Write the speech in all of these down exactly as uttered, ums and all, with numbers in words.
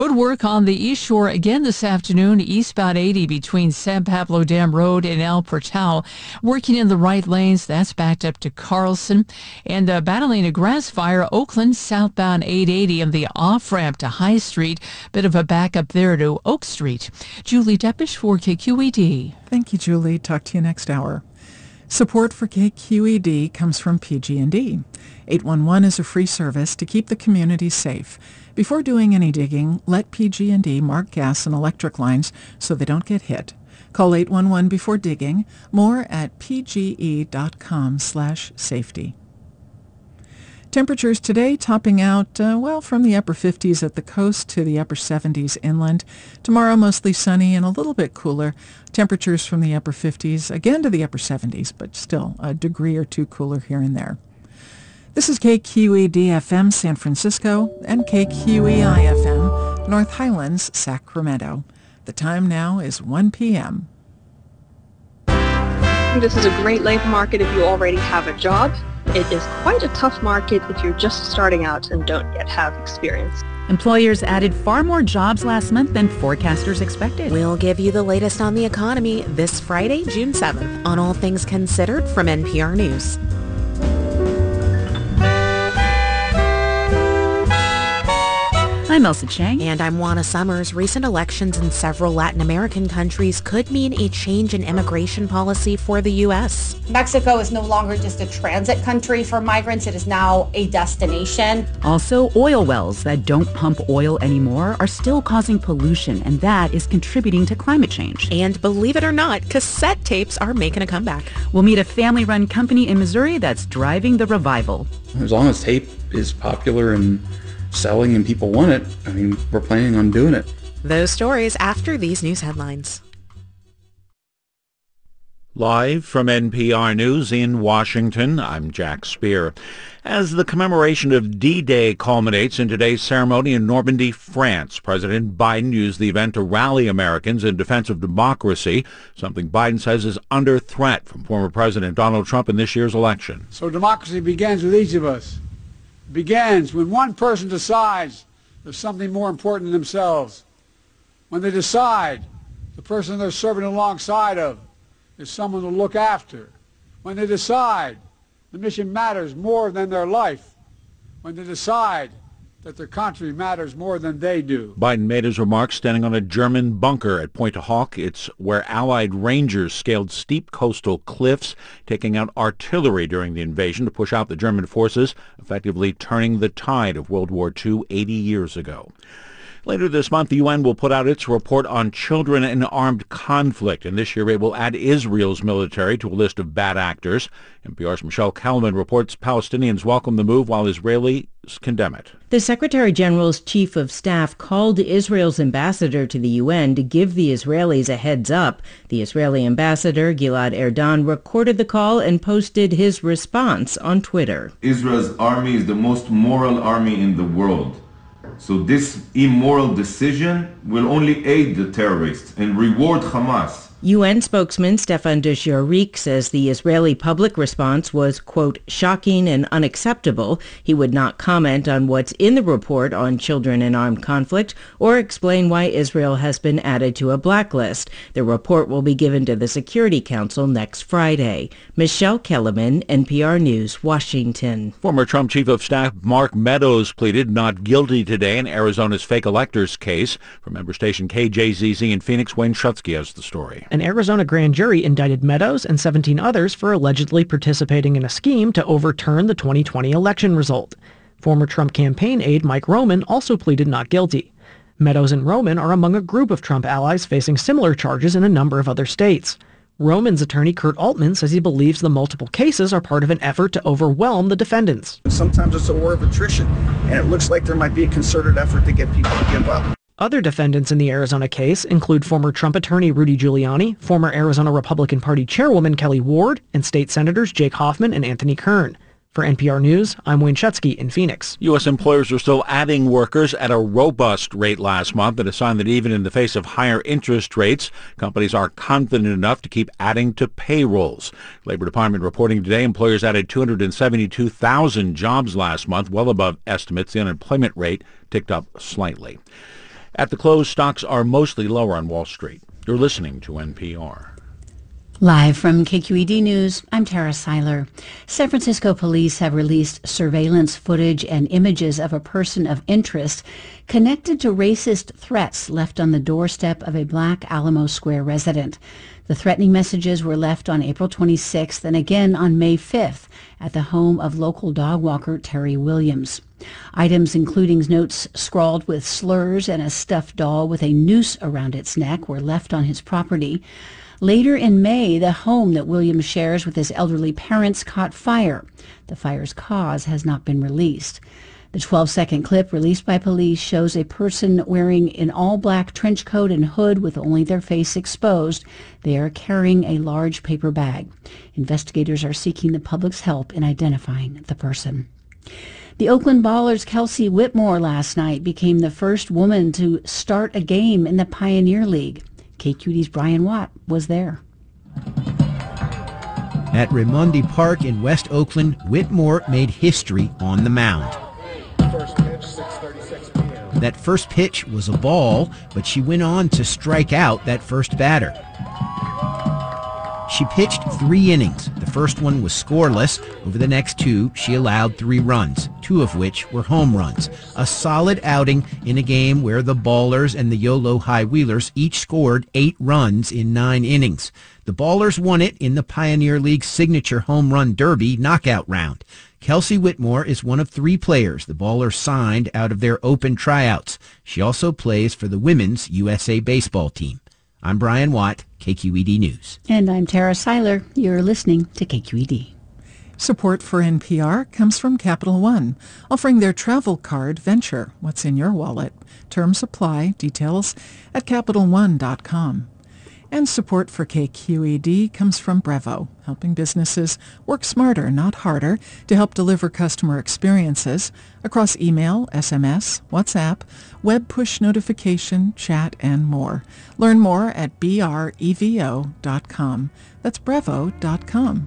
Road work on the East Shore again this afternoon, eastbound eighty between San Pablo Dam Road and El Portal. Working in the right lanes, that's backed up to Carlson. And uh, battling a grass fire, Oakland southbound eight eighty and the off-ramp to High Street. Bit of a backup there to Oak Street. Julie Deppish for K Q E D. Thank you, Julie. Talk to you next hour. Support for K Q E D comes from P G and E. eight one one is a free service to keep the community safe. Before doing any digging, let P G and E mark gas and electric lines so they don't get hit. Call eight one one before digging. More at pge.com slash safety. Temperatures today topping out, uh, well, from the upper fifties at the coast to the upper seventies inland. Tomorrow mostly sunny and a little bit cooler. Temperatures from the upper fifties, again to the upper seventies, but still a degree or two cooler here and there. This is K Q E D F M San Francisco and K Q E I F M North Highlands, Sacramento. The time now is one p.m. This is a great labor market if you already have a job. It is quite a tough market if you're just starting out and don't yet have experience. Employers added far more jobs last month than forecasters expected. We'll give you the latest on the economy this Friday, June seventh, on All Things Considered from N P R News. I'm Elsa Chang. And I'm Juana Summers. Recent elections in several Latin American countries could mean a change in immigration policy for the U S. Mexico is no longer just a transit country for migrants. It is now a destination. Also, oil wells that don't pump oil anymore are still causing pollution, and that is contributing to climate change. And believe it or not, cassette tapes are making a comeback. We'll meet a family-run company in Missouri that's driving the revival. As long as tape is popular and selling and people want it, I mean, we're planning on doing it. Those stories after these news headlines. Live from N P R News in Washington, I'm Jack Speer. As the commemoration of D-Day culminates in today's ceremony in Normandy, France, President Biden used the event to rally Americans in defense of democracy, something Biden says is under threat from former President Donald Trump in this year's election. So democracy begins with each of us. Begins when one person decides there's something more important than themselves. When they decide the person they're serving alongside of is someone to look after. When they decide the mission matters more than their life. When they decide that their country matters more than they do. Biden made his remarks standing on a German bunker at Pointe du Hoc. It's where Allied Rangers scaled steep coastal cliffs, taking out artillery during the invasion to push out the German forces, effectively turning the tide of World War Two eighty years ago. Later this month, the U N will put out its report on children in armed conflict, and this year it will add Israel's military to a list of bad actors. N P R's Michelle Kelman reports Palestinians welcome the move while Israelis condemn it. The Secretary General's chief of staff called Israel's ambassador to the U N to give the Israelis a heads up. The Israeli ambassador, Gilad Erdan, recorded the call and posted his response on Twitter. Israel's army is the most moral army in the world. So this immoral decision will only aid the terrorists and reward Hamas. U N spokesman Stefan Dujarric says the Israeli public response was, quote, shocking and unacceptable. He would not comment on what's in the report on children in armed conflict or explain why Israel has been added to a blacklist. The report will be given to the Security Council next Friday. Michelle Kellerman, N P R News, Washington. Former Trump Chief of Staff Mark Meadows pleaded not guilty today in Arizona's fake electors case. From member station K J Z Z in Phoenix, Wayne Shutsky has the story. An Arizona grand jury indicted Meadows and seventeen others for allegedly participating in a scheme to overturn the twenty twenty election result. Former Trump campaign aide Mike Roman also pleaded not guilty. Meadows and Roman are among a group of Trump allies facing similar charges in a number of other states. Roman's attorney Kurt Altman says he believes the multiple cases are part of an effort to overwhelm the defendants. Sometimes it's a war of attrition, and it looks like there might be a concerted effort to get people to give up. Other defendants in the Arizona case include former Trump attorney Rudy Giuliani, former Arizona Republican Party chairwoman Kelly Ward, and state senators Jake Hoffman and Anthony Kern. For N P R News, I'm Wayne Shutsky in Phoenix. U S employers are still adding workers at a robust rate last month, and a sign that even in the face of higher interest rates, companies are confident enough to keep adding to payrolls. Labor Department reporting today employers added two hundred seventy-two thousand jobs last month, well above estimates. The unemployment rate ticked up slightly. At the close, stocks are mostly lower on Wall Street. You're listening to N P R. Live from K Q E D News, I'm Tara Seiler. San Francisco police have released surveillance footage and images of a person of interest connected to racist threats left on the doorstep of a Black Alamo Square resident. The threatening messages were left on April twenty-sixth and again on May fifth at the home of local dog walker Terry Williams. Items including notes scrawled with slurs and a stuffed doll with a noose around its neck were left on his property. Later in May, the home that Williams shares with his elderly parents caught fire. The fire's cause has not been released. The twelve-second clip released by police shows a person wearing an all-black trench coat and hood with only their face exposed. They are carrying a large paper bag. Investigators are seeking the public's help in identifying the person. The Oakland Ballers' Kelsey Whitmore last night became the first woman to start a game in the Pioneer League. K Q D's Brian Watt was there. At Raimondi Park in West Oakland, Whitmore made history on the mound. First pitch, six thirty-six p m That first pitch was a ball, but she went on to strike out that first batter. She pitched three innings. The first one was scoreless. Over the next two, she allowed three runs, two of which were home runs. A solid outing in a game where the Ballers and the YOLO High Wheelers each scored eight runs in nine innings. The Ballers won it in the Pioneer League signature home run derby knockout round. Kelsey Whitmore is one of three players the Ballers signed out of their open tryouts. She also plays for the women's U S A baseball team. I'm Brian Watt, K Q E D News. And I'm Tara Seiler. You're listening to K Q E D. Support for N P R comes from Capital One, offering their travel card venture. What's in your wallet? Terms apply. Details at Capital One dot com. And support for K Q E D comes from Brevo, helping businesses work smarter, not harder, to help deliver customer experiences across email, S M S, WhatsApp, web push notification, chat, and more. Learn more at brevo dot com. That's brevo dot com.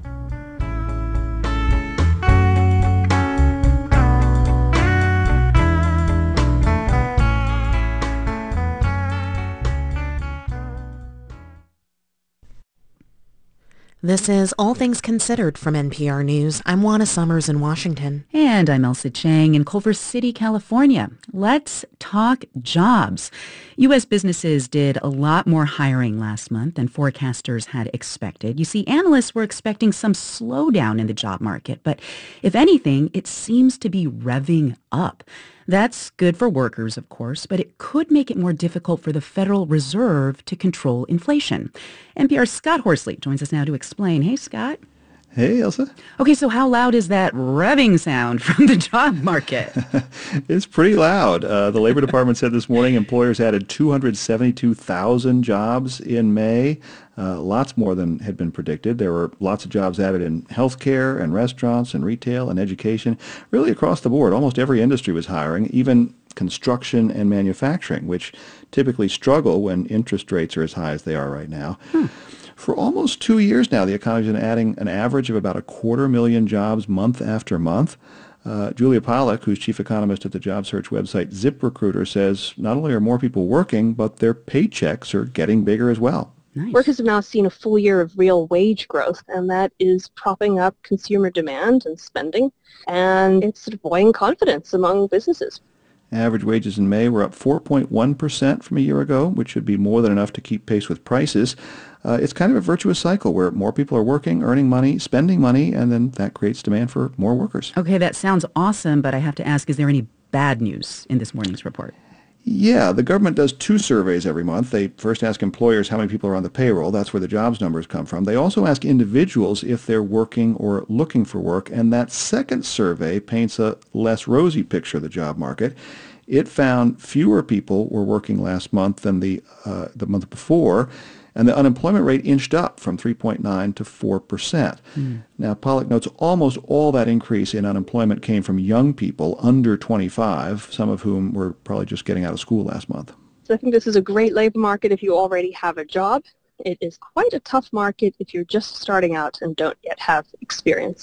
This is All Things Considered from N P R News. I'm Juana Summers in Washington. And I'm Elsa Chang in Culver City, California. Let's talk jobs. U S businesses did a lot more hiring last month than forecasters had expected. You see, analysts were expecting some slowdown in the job market, but if anything, it seems to be revving up. That's good for workers, of course, but it could make it more difficult for the Federal Reserve to control inflation. N P R's Scott Horsley joins us now to explain. Hey, Scott. Hey, Elsa. Okay, so how loud is that revving sound from the job market? It's pretty loud. Uh, the Labor Department said this morning employers added two hundred seventy-two thousand jobs in May, uh, lots more than had been predicted. There were lots of jobs added in healthcare and restaurants and retail and education, really across the board. Almost every industry was hiring, even construction and manufacturing, which typically struggle when interest rates are as high as they are right now. Hmm. For almost two years now, the economy's been adding an average of about a quarter million jobs month after month. Uh, Julia Pollack, who's chief economist at the job search website ZipRecruiter, says not only are more people working, but their paychecks are getting bigger as well. Nice. Workers have now seen a full year of real wage growth, and that is propping up consumer demand and spending, and it's sort of buoying confidence among businesses. Average wages in May were up four point one percent from a year ago, which should be more than enough to keep pace with prices. Uh, it's kind of a virtuous cycle where more people are working, earning money, spending money, and then that creates demand for more workers. Okay, that sounds awesome, but I have to ask, is there any bad news in this morning's report? Yeah, the government does two surveys every month. They first ask employers how many people are on the payroll. That's where the jobs numbers come from. They also ask individuals if they're working or looking for work. And that second survey paints a less rosy picture of the job market. It found fewer people were working last month than the uh, the month before. And the unemployment rate inched up from three point nine to four percent. Mm. Now, Pollack notes almost all that increase in unemployment came from young people under twenty-five, some of whom were probably just getting out of school last month. So I think this is a great labor market if you already have a job. It is quite a tough market if you're just starting out and don't yet have experience.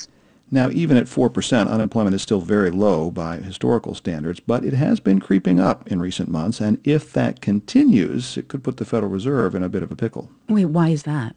Now, even at four percent, unemployment is still very low by historical standards, but it has been creeping up in recent months, and if that continues, it could put the Federal Reserve in a bit of a pickle. Wait, why is that?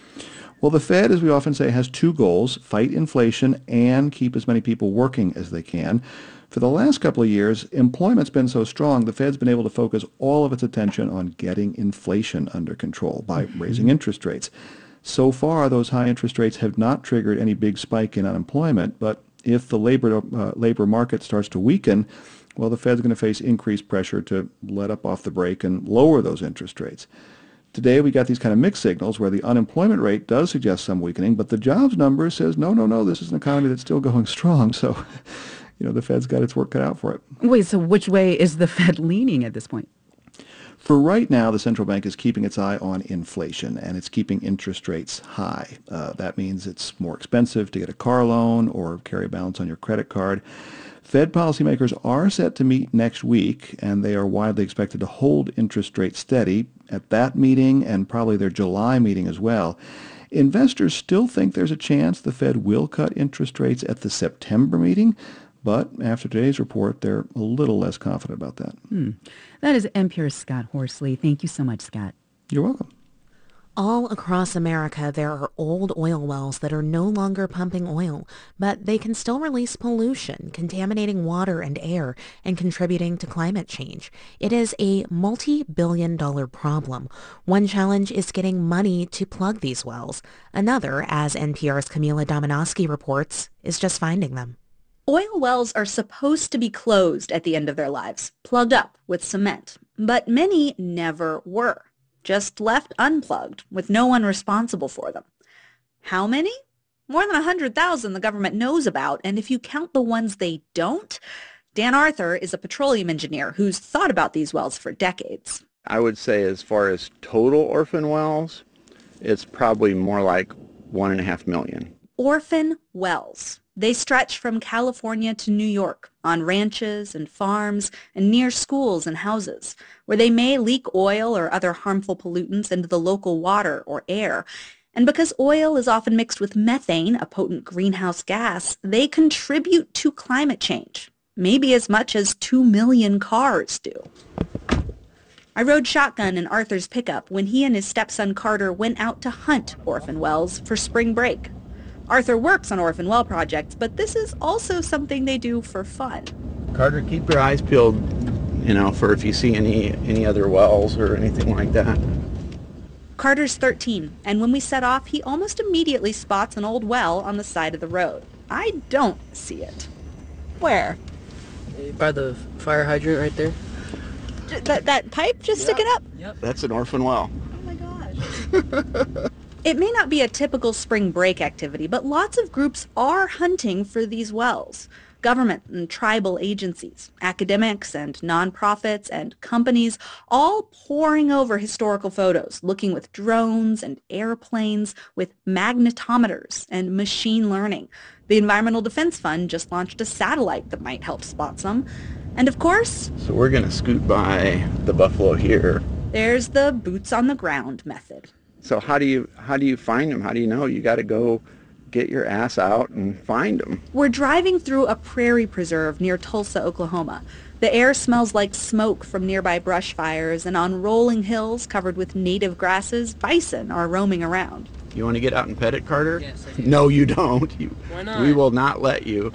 Well, the Fed, as we often say, has two goals: fight inflation and keep as many people working as they can. For the last couple of years, employment's been so strong, the Fed's been able to focus all of its attention on getting inflation under control by mm-hmm. raising interest rates. So far, those high interest rates have not triggered any big spike in unemployment, but if the labor uh, labor market starts to weaken, well, the Fed's going to face increased pressure to let up off the brake and lower those interest rates. Today, we got these kind of mixed signals where the unemployment rate does suggest some weakening, but the jobs number says, no, no, no, this is an economy that's still going strong. So, you know, the Fed's got its work cut out for it. Wait, so which way is the Fed leaning at this point? For right now, the central bank is keeping its eye on inflation, and it's keeping interest rates high. Uh, that means it's more expensive to get a car loan or carry a balance on your credit card. Fed policymakers are set to meet next week, and they are widely expected to hold interest rates steady at that meeting and probably their July meeting as well. Investors still think there's a chance the Fed will cut interest rates at the September meeting, but after today's report, they're a little less confident about that. Hmm. That is N P R's Scott Horsley. Thank you so much, Scott. You're welcome. All across America, there are old oil wells that are no longer pumping oil, but they can still release pollution, contaminating water and air, and contributing to climate change. It is a multi-billion dollar problem. One challenge is getting money to plug these wells. Another, as N P R's Camila Dominowski reports, is just finding them. Oil wells are supposed to be closed at the end of their lives, plugged up with cement, but many never were, just left unplugged with no one responsible for them. How many? More than one hundred thousand the government knows about, and if you count the ones they don't, Dan Arthur is a petroleum engineer who's thought about these wells for decades. I would say as far as total orphan wells, it's probably more like one and a half million. Orphan wells. They stretch from California to New York on ranches and farms and near schools and houses, where they may leak oil or other harmful pollutants into the local water or air. And because oil is often mixed with methane, a potent greenhouse gas, they contribute to climate change, maybe as much as two million cars do. I rode shotgun in Arthur's pickup when he and his stepson Carter went out to hunt orphan wells for spring break. Arthur works on orphan well projects, but this is also something they do for fun. Carter, keep your eyes peeled, you know, for if you see any any other wells or anything like that. Carter's thirteen, and when we set off, he almost immediately spots an old well on the side of the road. I don't see it. Where? By the fire hydrant right there. J- that, that pipe just Yeah. sticking up? Yep. That's an orphan well. Oh my gosh. It may not be a typical spring break activity, but lots of groups are hunting for these wells. Government and tribal agencies, academics and nonprofits and companies all poring over historical photos, looking with drones and airplanes, with magnetometers and machine learning. The Environmental Defense Fund just launched a satellite that might help spot some. And of course, So we're going to scoot by the buffalo here. there's the boots on the ground method. So how do you how do you find them? How do you know? You got to go get your ass out and find them. We're driving through a prairie preserve near Tulsa, Oklahoma. The air smells like smoke from nearby brush fires, and on rolling hills covered with native grasses, bison are roaming around. You want to get out and pet it, Carter? Yes, I do. No, you don't. You, Why not? We will not let you.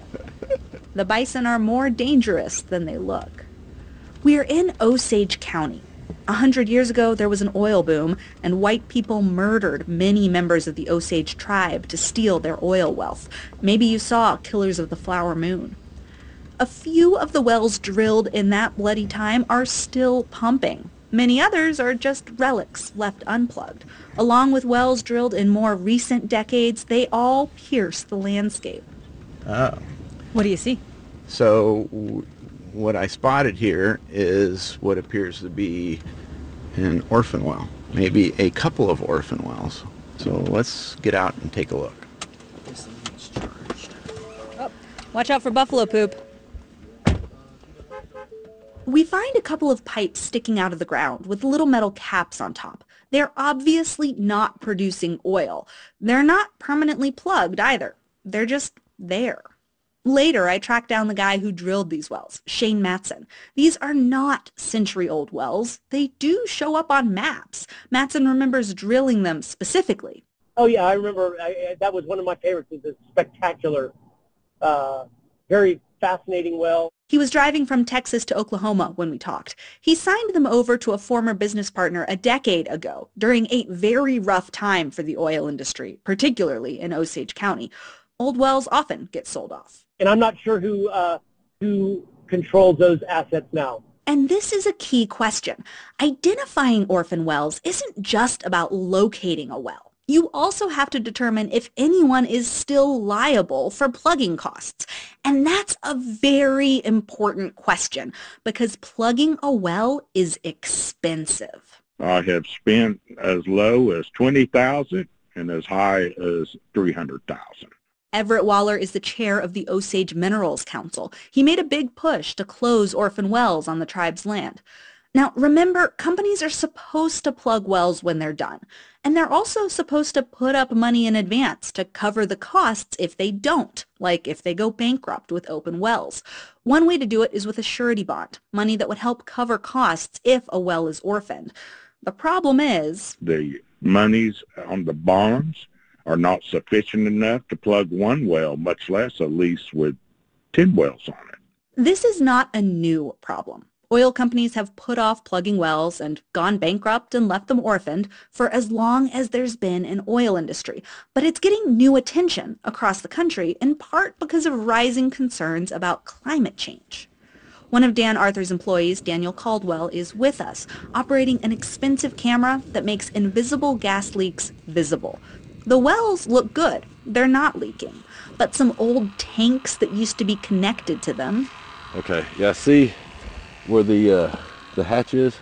The bison are more dangerous than they look. We are in Osage County. A hundred years ago, there was an oil boom, and white people murdered many members of the Osage tribe to steal their oil wealth. Maybe you saw Killers of the Flower Moon. A few of the wells drilled in that bloody time are still pumping. Many others are just relics left unplugged. Along with wells drilled in more recent decades, they all pierce the landscape. Oh. What do you see? So w- what I spotted here is what appears to be an orphan well, maybe a couple of orphan wells. So let's get out and take a look. This thing's charged. Oh, watch out for buffalo poop. We find a couple of pipes sticking out of the ground with little metal caps on top. They're obviously not producing oil. They're not permanently plugged either. They're just there. Later, I tracked down the guy who drilled these wells, Shane Matson. These are not century-old wells. They do show up on maps. Matson remembers drilling them specifically. Oh, yeah, I remember. I, that was one of my favorites. It's a spectacular, uh, very fascinating well. He was driving from Texas to Oklahoma when we talked. He signed them over to a former business partner a decade ago during a very rough time for the oil industry, particularly in Osage County. Old wells often get sold off. And I'm not sure who uh, who controls those assets now. And this is a key question. Identifying orphan wells isn't just about locating a well. You also have to determine if anyone is still liable for plugging costs. And that's a very important question because plugging a well is expensive. I have spent as low as twenty thousand dollars and as high as three hundred thousand dollars. Everett Waller is the chair of the Osage Minerals Council. He made a big push to close orphan wells on the tribe's land. Now, remember, companies are supposed to plug wells when they're done, and they're also supposed to put up money in advance to cover the costs if they don't, like if they go bankrupt with open wells. One way to do it is with a surety bond, money that would help cover costs if a well is orphaned. The problem is the monies on the bonds are not sufficient enough to plug one well, much less a lease with ten wells on it. This is not a new problem. Oil companies have put off plugging wells and gone bankrupt and left them orphaned for as long as there's been an oil industry. But it's getting new attention across the country, in part because of rising concerns about climate change. One of Dan Arthur's employees, Daniel Caldwell, is with us, operating an expensive camera that makes invisible gas leaks visible. The wells look good. They're not leaking. But some old tanks that used to be connected to them. Okay, yeah, see where the uh, the hatch is?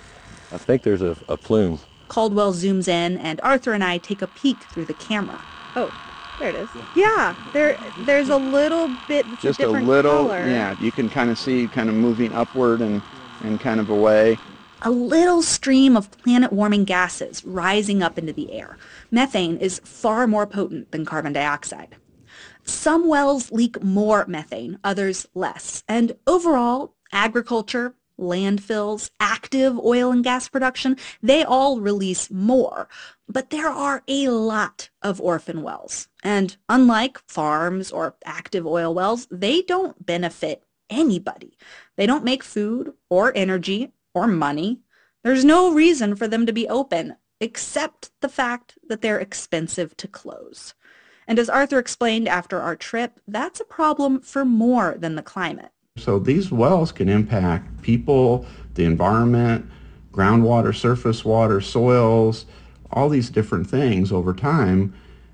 I think there's a, a plume. Caldwell zooms in, and Arthur and I take a peek through the camera. Oh, there it is. Yeah, there there's a little bit that's Just a different a little, color. yeah, you can kind of see kind of moving upward and, and kind of away. A little stream of planet-warming gases rising up into the air. Methane is far more potent than carbon dioxide. Some wells leak more methane, others less. And overall, agriculture, landfills, active oil and gas production, they all release more. But there are a lot of orphan wells. And unlike farms or active oil wells, they don't benefit anybody. They don't make food or energy or money. There's no reason for them to be open, except the fact that they're expensive to close. And as Arthur explained after our trip, that's a problem for more than the climate. So these wells can impact people, the environment, groundwater, surface water, soils, all these different things over time.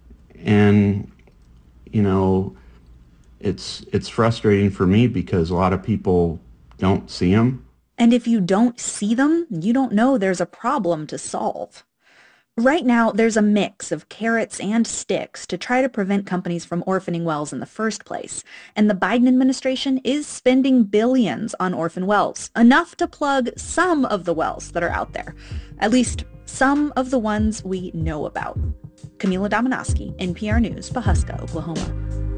And, you know, it's it's frustrating for me because a lot of people don't see them. And if you don't see them, you don't know there's a problem to solve. Right now, there's a mix of carrots and sticks to try to prevent companies from orphaning wells in the first place. And the Biden administration is spending billions on orphan wells, enough to plug some of the wells that are out there. At least some of the ones we know about. Camila Dominowski, N P R News, Pawhuska, Oklahoma.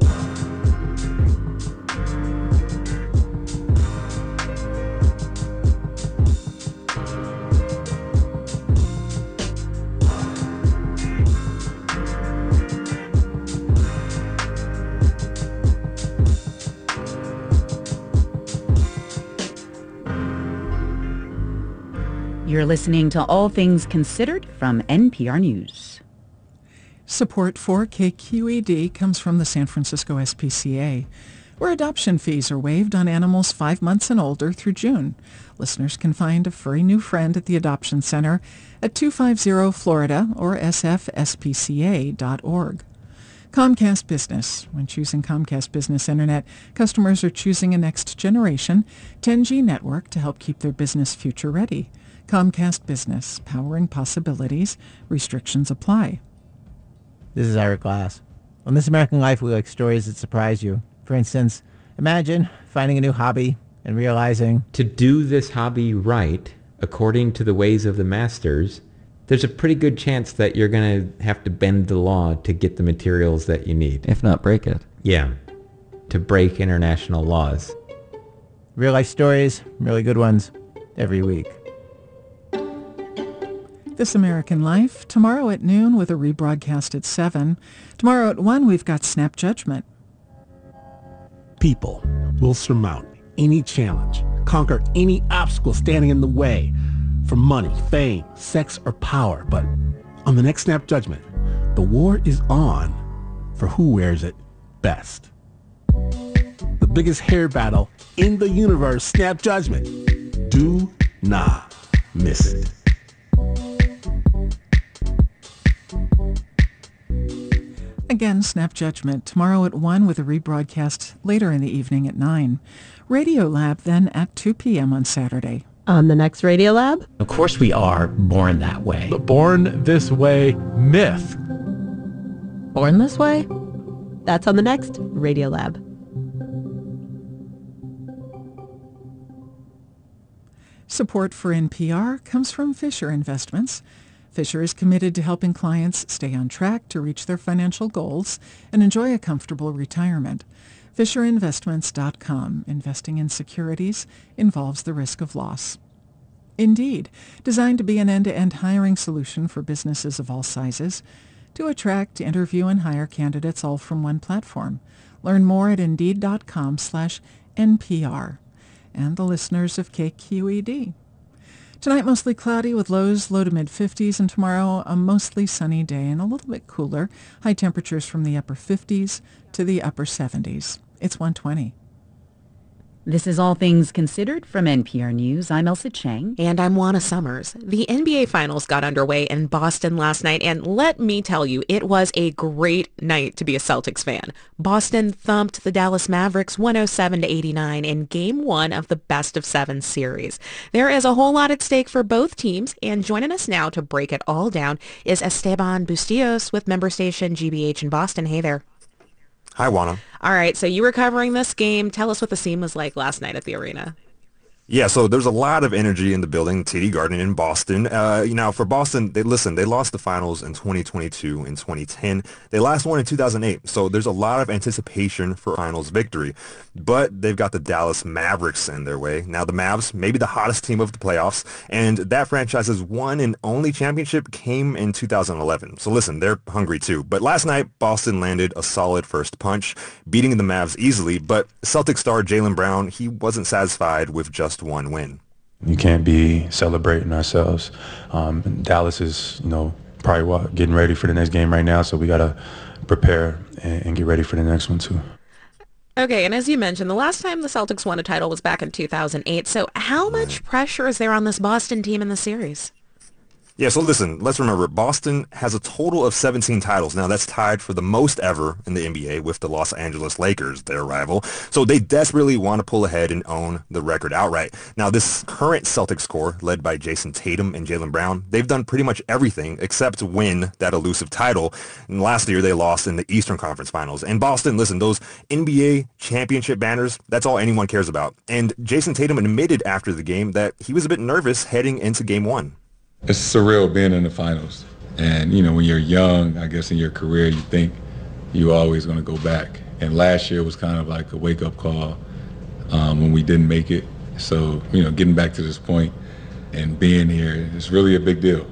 You're listening to All Things Considered from N P R News. Support for K Q E D comes from the San Francisco S P C A, where adoption fees are waived on animals five months and older through June. Listeners can find a furry new friend at the Adoption Center at two fifty Florida or s f s p c a dot org. Comcast Business. When choosing Comcast Business Internet, customers are choosing a next-generation ten G network to help keep their business future-ready. Comcast Business, powering possibilities. Restrictions apply. This is Eric Glass. On This American Life, we like stories that surprise you. For instance, imagine finding a new hobby and realizing... To do this hobby right, according to the ways of the masters, there's a pretty good chance that you're going to have to bend the law to get the materials that you need. If not break it. Yeah. to break international laws. Real life stories, really good ones, every week. This American Life, tomorrow at noon with a rebroadcast at seven. Tomorrow at one, we've got Snap Judgment. People will surmount any challenge, conquer any obstacle standing in the way, for money, fame, sex, or power. But on the next Snap Judgment, the war is on for who wears it best. The biggest hair battle in the universe, Snap Judgment. Do not miss it. Again, Snap Judgment, tomorrow at one with a rebroadcast later in the evening at nine. Radio Lab then at two p.m. on Saturday. On the next Radio Lab? Of course we are born that way. The Born This Way myth. Born This Way? That's on the next Radio Lab. Support for N P R comes from Fisher Investments. Fisher is committed to helping clients stay on track to reach their financial goals and enjoy a comfortable retirement. Fisher Investments dot com. Investing in securities involves the risk of loss. Indeed, designed to be an end-to-end hiring solution for businesses of all sizes, to attract, interview, and hire candidates all from one platform. Learn more at Indeed.com slash NPR. And the listeners of K Q E D. Tonight, mostly cloudy with lows low to mid-fifties, and tomorrow a mostly sunny day and a little bit cooler. High temperatures from the upper fifties to the upper seventies. It's one twenty. This is All Things Considered from N P R News. I'm Elsa Chang. And I'm Juana Summers. The N B A Finals got underway in Boston last night, and let me tell you, it was a great night to be a Celtics fan. Boston thumped the Dallas Mavericks one oh seven to eighty-nine in Game one of the Best of Seven series. There is a whole lot at stake for both teams, and joining us now to break it all down is Esteban Bustillos with member station G B H in Boston. Hey there. Hi, Juana. All right, so you were covering this game. Tell us what the scene was like last night at the arena. Yeah, so there's a lot of energy in the building, T D Garden in Boston. Uh, you know, for Boston, they listen, they lost the finals in twenty twenty-two and twenty ten. They last won in two thousand eight, so there's a lot of anticipation for finals victory. But they've got the Dallas Mavericks in their way. Now the Mavs, maybe the hottest team of the playoffs, and that franchise's one and only championship came in two thousand eleven. So listen, they're hungry too. But last night, Boston landed a solid first punch, beating the Mavs easily, but Celtic star Jaylen Brown, he wasn't satisfied with just one win. You can't be celebrating ourselves. Um, Dallas is, you know, probably what, getting ready for the next game right now, so we got to prepare and, and get ready for the next one too. Okay, and as you mentioned, the last time the Celtics won a title was back in two thousand eight, so how much pressure is there on this Boston team in the series? Yeah, so listen, let's remember, Boston has a total of seventeen titles. Now, that's tied for the most ever in the N B A with the Los Angeles Lakers, their rival. So they desperately want to pull ahead and own the record outright. Now, this current Celtics core, led by Jason Tatum and Jaylen Brown, they've done pretty much everything except win that elusive title. And last year, they lost in the Eastern Conference Finals. And Boston, listen, those N B A championship banners, that's all anyone cares about. And Jason Tatum admitted after the game that he was a bit nervous heading into Game one. It's surreal being in the finals. And, you know, when you're young, I guess in your career, you think you're always going to go back. And last year was kind of like a wake-up call um, when we didn't make it. So, you know, getting back to this point and being here is really a big deal.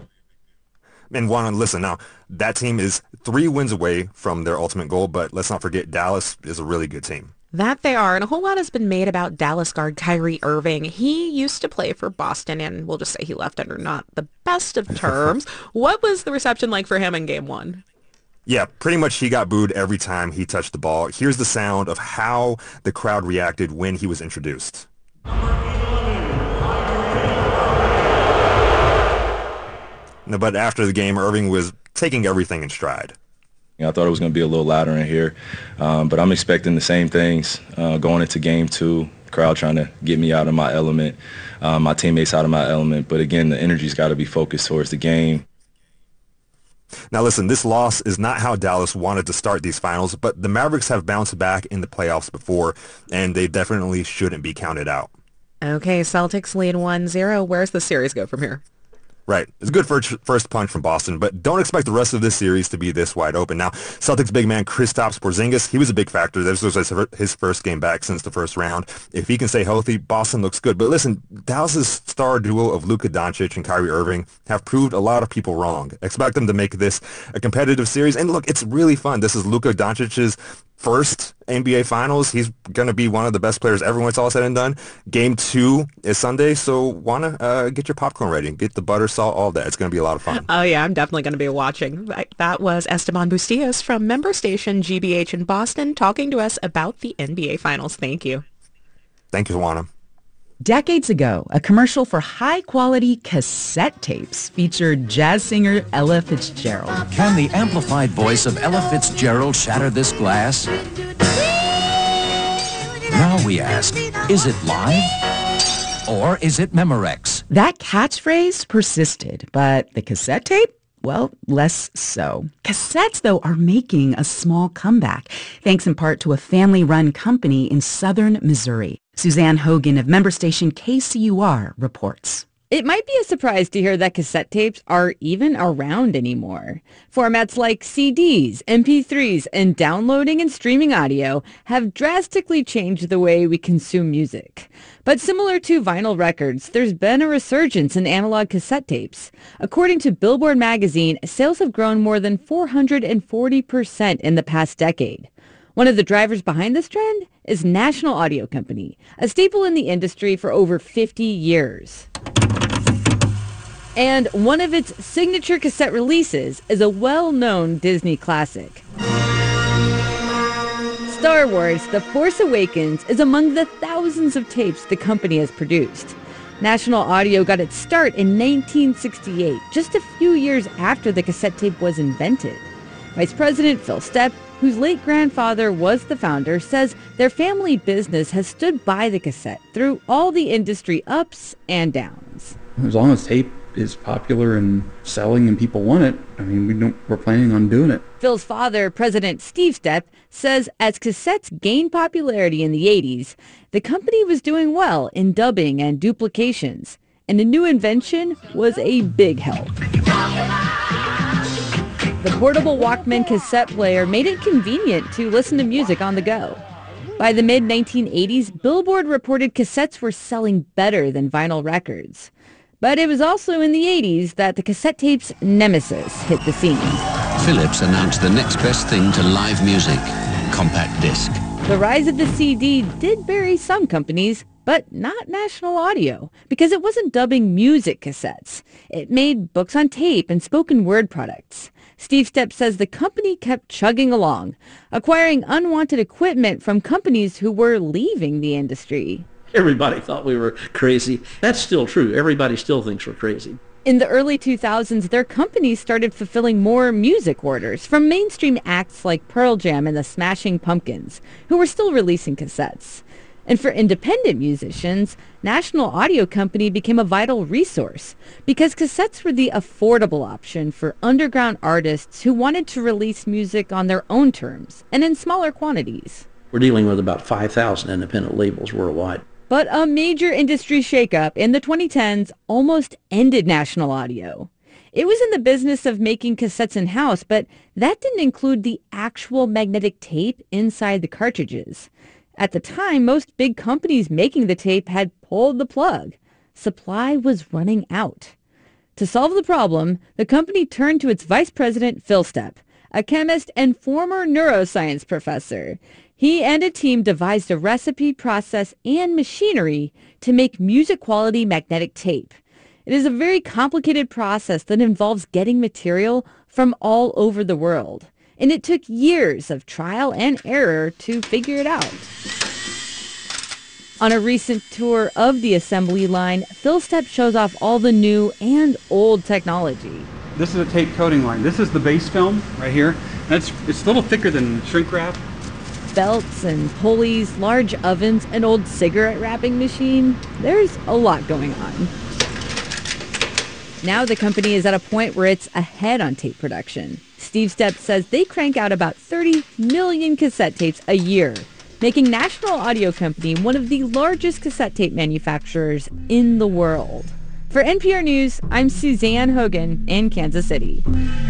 And Juan, listen, now, that team is three wins away from their ultimate goal, but let's not forget Dallas is a really good team. That they are, and a whole lot has been made about Dallas guard Kyrie Irving. He used to play for Boston, and we'll just say he left under not the best of terms. What was the reception like for him in Game one? Yeah, pretty much he got booed every time he touched the ball. Here's the sound of how the crowd reacted when he was introduced. No, but after the game, Irving was taking everything in stride. I thought it was going to be a little louder in here, um, but I'm expecting the same things uh, going into game two. Crowd trying to get me out of my element, um, my teammates out of my element. But again, the energy's got to be focused towards the game. Now listen, this loss is not how Dallas wanted to start these finals, but the Mavericks have bounced back in the playoffs before, and they definitely shouldn't be counted out. Okay, Celtics lead one zero. Where's the series go from here? Right. It's a good first, first punch from Boston, but don't expect the rest of this series to be this wide open. Now, Celtics big man Kristaps Porzingis, he was a big factor. This was his first game back since the first round. If he can stay healthy, Boston looks good. But listen, Dallas' star duo of Luka Doncic and Kyrie Irving have proved a lot of people wrong. Expect them to make this a competitive series. And look, it's really fun. This is Luka Doncic's first N B A Finals. He's going to be one of the best players ever when it's all said and done. Game two is Sunday, so want to uh, get your popcorn ready. Get the butter, salt, all that. It's going to be a lot of fun. Oh, yeah, I'm definitely going to be watching. That was Esteban Bustillos from member station G B H in Boston talking to us about the N B A Finals. Thank you. Thank you, Juana. Decades ago, a commercial for high-quality cassette tapes featured jazz singer Ella Fitzgerald. Can the amplified voice of Ella Fitzgerald shatter this glass? Now we ask, is it live or is it Memorex? That catchphrase persisted, but the cassette tape? Well, less so. Cassettes, though, are making a small comeback, thanks in part to a family-run company in southern Missouri. Suzanne Hogan of member station K C U R reports. It might be a surprise to hear that cassette tapes are even around anymore. Formats like C Ds, M P threes, and downloading and streaming audio have drastically changed the way we consume music. But similar to vinyl records, there's been a resurgence in analog cassette tapes. According to Billboard magazine, sales have grown more than four hundred forty percent in the past decade. One of the drivers behind this trend is National Audio Company, a staple in the industry for over fifty years. And one of its signature cassette releases is a well-known Disney classic. Star Wars: The Force Awakens is among the thousands of tapes the company has produced. National Audio got its start in nineteen sixty-eight, just a few years after the cassette tape was invented. Vice President Phil Stepp, whose late grandfather was the founder, says their family business has stood by the cassette through all the industry ups and downs. As long as tape is popular and selling and people want it, I mean, we don't, we're planning on doing it. Phil's father, President Steve Stepp, says as cassettes gained popularity in the eighties, the company was doing well in dubbing and duplications, and a new invention was a big help. The portable Walkman cassette player made it convenient to listen to music on the go. By the mid nineteen eighties, Billboard reported cassettes were selling better than vinyl records. But it was also in the eighties that the cassette tape's nemesis hit the scene. Philips announced the next best thing to live music, compact disc. The rise of the C D did bury some companies, but not National Audio, because it wasn't dubbing music cassettes. It made books on tape and spoken word products. Steve Stepp says the company kept chugging along, acquiring unwanted equipment from companies who were leaving the industry. Everybody thought we were crazy. That's still true. Everybody still thinks we're crazy. In the early two thousands, their company started fulfilling more music orders from mainstream acts like Pearl Jam and the Smashing Pumpkins, who were still releasing cassettes. And for independent musicians, National Audio Company became a vital resource because cassettes were the affordable option for underground artists who wanted to release music on their own terms and in smaller quantities. We're dealing with about five thousand independent labels worldwide. But a major industry shakeup in the twenty tens almost ended National Audio. It was in the business of making cassettes in-house, but that didn't include the actual magnetic tape inside the cartridges. At the time, most big companies making the tape had pulled the plug. Supply was running out. To solve the problem, the company turned to its vice president, Phil Stepp, a chemist and former neuroscience professor. He and a team devised a recipe, process, and machinery to make music-quality magnetic tape. It is a very complicated process that involves getting material from all over the world. And it took years of trial and error to figure it out. On a recent tour of the assembly line, Phil Stepp shows off all the new and old technology. This is a tape coating line. This is the base film right here. That's, it's a little thicker than shrink wrap. Belts and pulleys, large ovens, an old cigarette wrapping machine. There's a lot going on. Now the company is at a point where it's ahead on tape production. Steve Stepp says they crank out about thirty million cassette tapes a year, making National Audio Company one of the largest cassette tape manufacturers in the world. For N P R News, I'm Suzanne Hogan in Kansas City.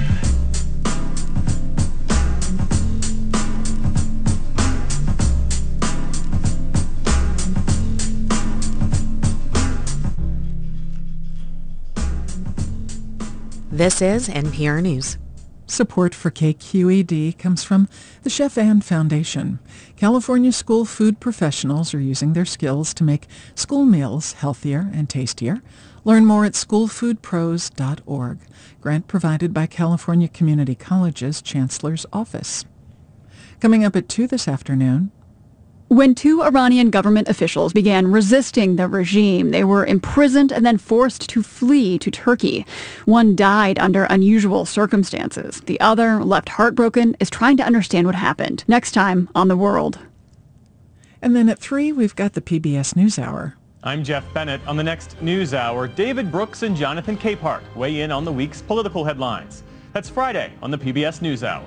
This is N P R News. Support for K Q E D comes from the Chef Ann Foundation. California school food professionals are using their skills to make school meals healthier and tastier. Learn more at school food pros dot org. Grant provided by California Community College's Chancellor's Office. Coming up at two this afternoon. When two Iranian government officials began resisting the regime, they were imprisoned and then forced to flee to Turkey. One died under unusual circumstances. The other, left heartbroken, is trying to understand what happened. Next time on The World. And then at three, we've got the P B S NewsHour. I'm Jeff Bennett. On the next NewsHour, David Brooks and Jonathan Capehart weigh in on the week's political headlines. That's Friday on the P B S NewsHour.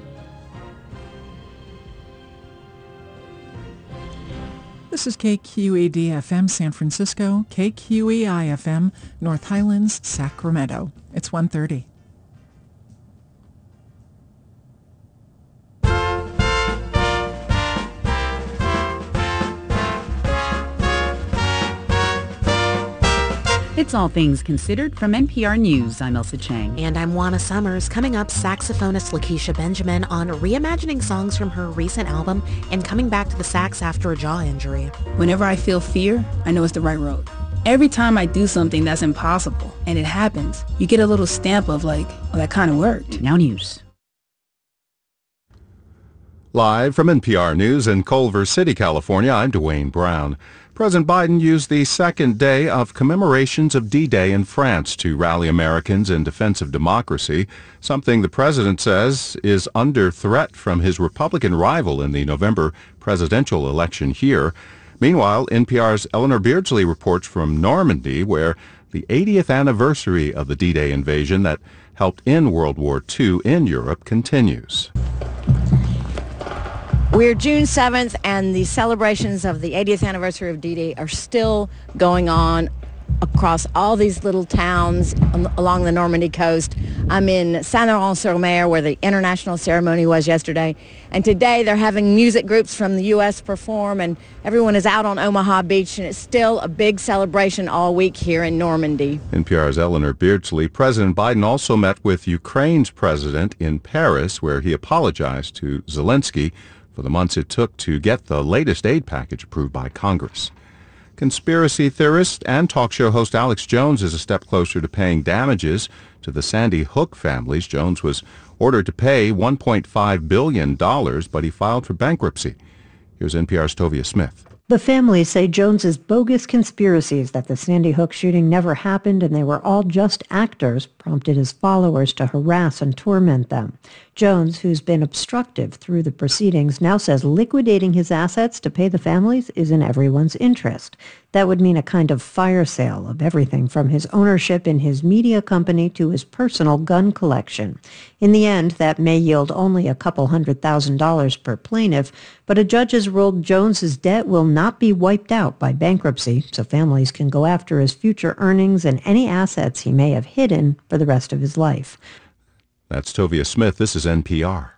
This is K Q E D F M San Francisco, K Q E I F M North Highlands, Sacramento. It's one thirty. It's All Things Considered from N P R News. I'm Elsa Chang. And I'm Juana Summers. Coming up, saxophonist Lakeisha Benjamin on reimagining songs from her recent album and coming back to the sax after a jaw injury. Whenever I feel fear, I know it's the right road. Every time I do something that's impossible and it happens, you get a little stamp of like, well, that kind of worked. Now news. Live from N P R News in Culver City, California, I'm Dwayne Brown. President Biden used the second day of commemorations of D-Day in France to rally Americans in defense of democracy, something the president says is under threat from his Republican rival in the November presidential election here. Meanwhile, N P R's Eleanor Beardsley reports from Normandy, where the eightieth anniversary of the D-Day invasion that helped end World War Two in Europe continues. We're June seventh, and the celebrations of the eightieth anniversary of D-Day are still going on across all these little towns along the Normandy coast. I'm in Saint-Laurent-sur-Mer, where the international ceremony was yesterday. And today they're having music groups from the U S perform, and everyone is out on Omaha Beach, and it's still a big celebration all week here in Normandy. N P R's Eleanor Beardsley. President Biden also met with Ukraine's president in Paris, where he apologized to Zelensky for the months it took to get the latest aid package approved by Congress. Conspiracy theorist and talk show host Alex Jones is a step closer to paying damages to the Sandy Hook families. Jones was ordered to pay one point five billion dollars, but he filed for bankruptcy. Here's N P R's Tovia Smith. The families say Jones's bogus conspiracies that the Sandy Hook shooting never happened and they were all just actors prompted his followers to harass and torment them. Jones, who's been obstructive through the proceedings, now says liquidating his assets to pay the families is in everyone's interest. That would mean a kind of fire sale of everything from his ownership in his media company to his personal gun collection. In the end, that may yield only a couple hundred thousand dollars per plaintiff, but a judge has ruled Jones's debt will not be wiped out by bankruptcy, so families can go after his future earnings and any assets he may have hidden for the rest of his life. That's Tovia Smith. This is N P R.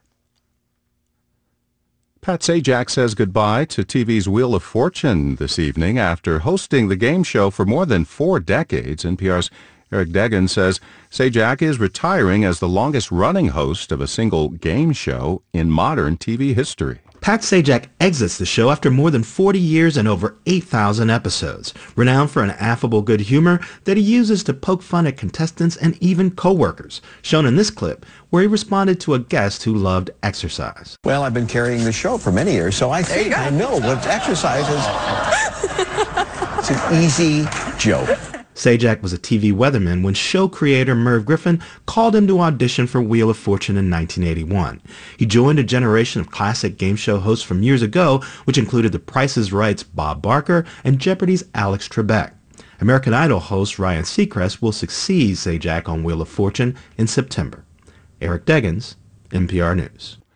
Pat Sajak says goodbye to T V's Wheel of Fortune this evening after hosting the game show for more than four decades. N P R's Eric Deggans says Sajak is retiring as the longest-running host of a single game show in modern T V history. Pat Sajak exits the show after more than forty years and over eight thousand episodes, renowned for an affable good humor that he uses to poke fun at contestants and even co-workers, shown in this clip where he responded to a guest who loved exercise. Well, I've been carrying the show for many years, so I think I know what exercise is. It's an easy joke. Sajak was a T V weatherman when show creator Merv Griffin called him to audition for Wheel of Fortune in nineteen eighty-one. He joined a generation of classic game show hosts from years ago, which included The Price is Right's Bob Barker and Jeopardy's Alex Trebek. American Idol host Ryan Seacrest will succeed Sajak on Wheel of Fortune in September. Eric Deggans, N P R News.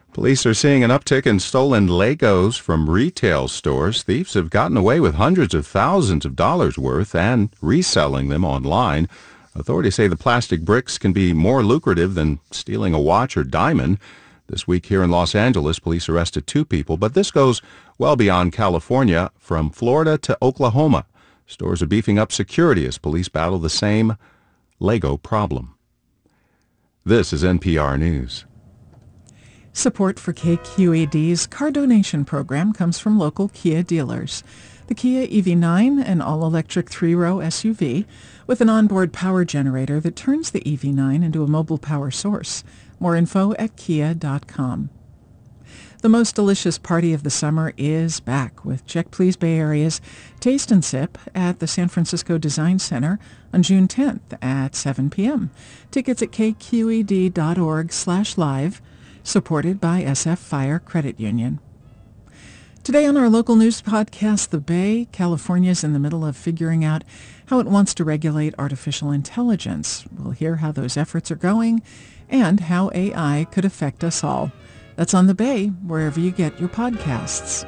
Police are seeing an uptick in stolen Legos from retail stores. Thieves have gotten away with hundreds of thousands of dollars worth and reselling them online. Authorities say the plastic bricks can be more lucrative than stealing a watch or diamond. This week here in Los Angeles, police arrested two people, but this goes well beyond California, from Florida to Oklahoma. Stores are beefing up security as police battle the same Lego problem. This is N P R News. Support for K Q E D's car donation program comes from local Kia dealers. The Kia E V nine, an all-electric three-row S U V with an onboard power generator that turns the E V nine into a mobile power source. More info at kia dot com. The most delicious party of the summer is back with Check Please Bay Area's Taste and Sip at the San Francisco Design Center on June tenth at seven p.m. Tickets at k q e d dot org slash live, supported by S F Fire Credit Union. Today on our local news podcast, The Bay, California is in the middle of figuring out how it wants to regulate artificial intelligence. We'll hear how those efforts are going and how A I could affect us all. That's on The Bay, wherever you get your podcasts.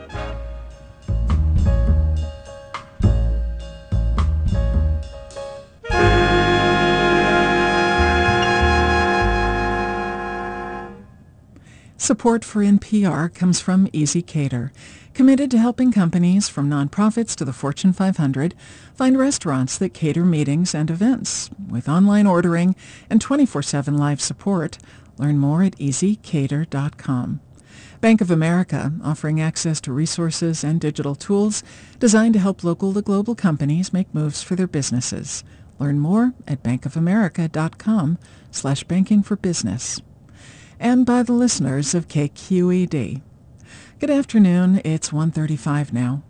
Support for N P R comes from ezCater, committed to helping companies from nonprofits to the Fortune five hundred find restaurants that cater meetings and events. With online ordering and twenty-four seven live support, learn more at easy cater dot com. Bank of America, offering access to resources and digital tools designed to help local to global companies make moves for their businesses. Learn more at bank of america dot com slash banking for business. And by the listeners of K Q E D. Good afternoon. It's one thirty-five now.